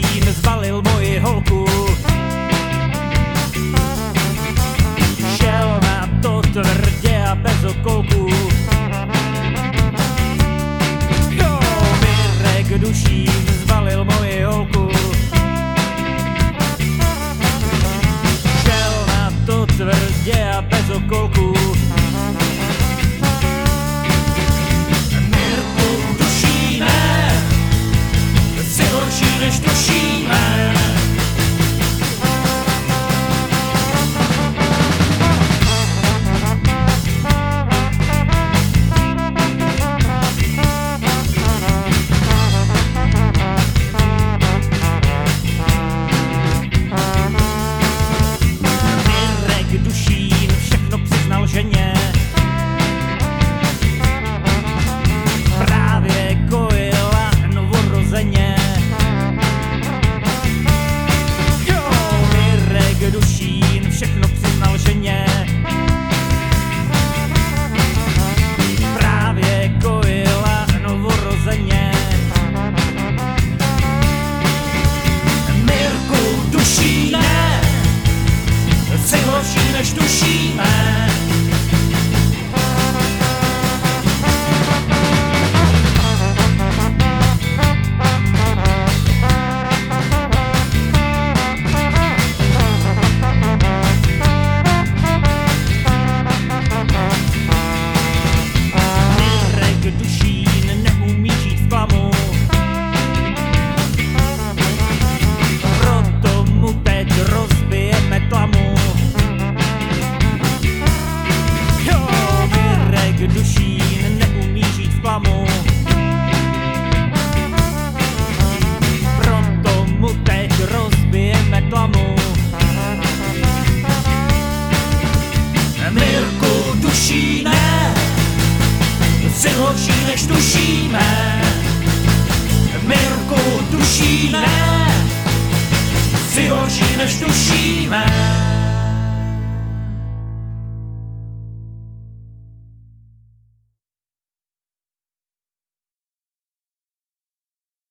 duším zbalil moji holku. Šel na to tvrdě a bez okolků. Jo, Mirek duším zbalil moji holku. Šel na to tvrdě a bez okolků. Než tušíme. Mirek Dušín všechno přiznal ženě. Právě kojila novorozeně. Dušín všechno přiznal ženě. Právě kojila novorozeně. Mirku Dušíne, jsi horší než tušíme. Dušín neumí žít v klamu, proto mu teď rozbijeme tlamu. Jo, Mirek Dušín neumí žít v klamu, proto mu teď rozbijeme tlamu. Mirku Dušíne, jsi horší než tušíme. Mirku Dušíne, jsi horší než tušíme.